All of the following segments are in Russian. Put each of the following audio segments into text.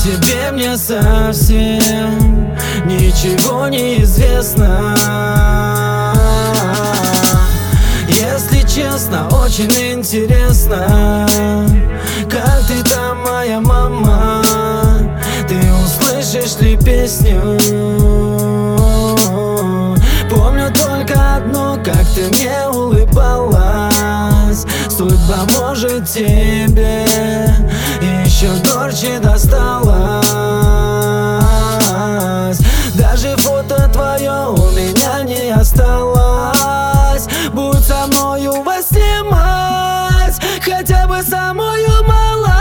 тебе мне совсем ничего не известно. Если честно, очень интересно, как ты там, моя мама? Ты услышишь ли песню? Помню только одно, как ты мне улыбалась. Судьба может тебе еще горче досталось. Даже фото твое у меня не осталось. Будь со мною во сне, мать, хотя бы самую малость.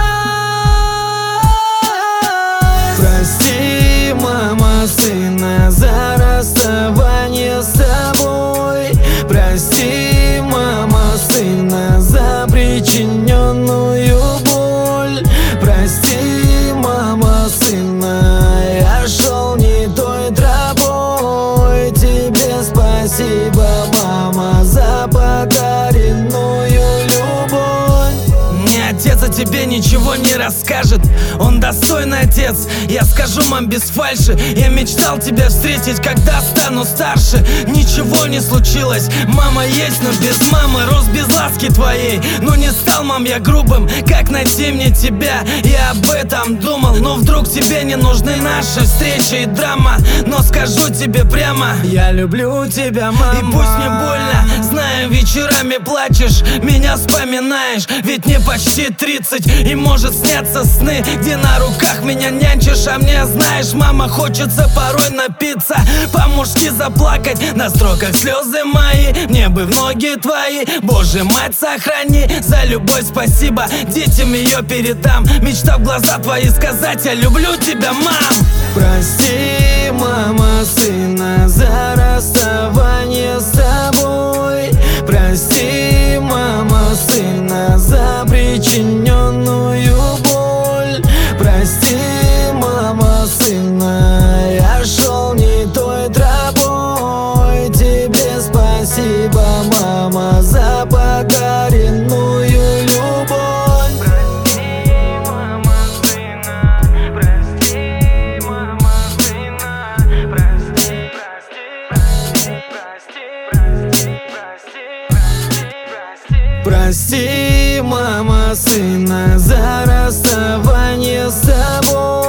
Прости, мама, сына, за расставание с тобой. Прости, мама, сына, за причиненную боль. Прости, мама, сына, я шел не той тропой. Тебе спасибо, мама, за подаренную любовь. Мне отец о тебе ничего не расскажет, он достойный отец. Я скажу, мам, без фальши, я мечтал тебя встретить, когда стану старше. Ничего не случилось, мама есть, но без мамы. Рос без ласки твоей, но не стал, мам, я грубым. Как найти мне тебя? Я об этом думал, но вдруг тебе не нужны наши встречи и драма. Но скажу тебе прямо, я люблю тебя, мама. И пусть мне больно, знаю, вечерами плачешь, меня вспоминаешь. Ведь мне почти 30, и может снятся сны, где на руках меня нянчишь. А мне, знаешь, мама, хочется порой напиться, по-мужски заплакать, на строках слезы мои. Мне бы в ноги твои, Боже, мать, сохрани. За любовь спасибо, детям ее передам. Мечта в глаза твои сказать, я люблю тебя, мам. Прости, мама, сына, за расставание с тобой. Прости, мама, сына, за причиненную боль. Прости, мама, сына, я шел не той тропой. Тебе спасибо, мама, за подаренную любовь. Прости, мама, сына, прости, мама, сына, прости, прости. Прости, мама, сына, за расставание с тобой.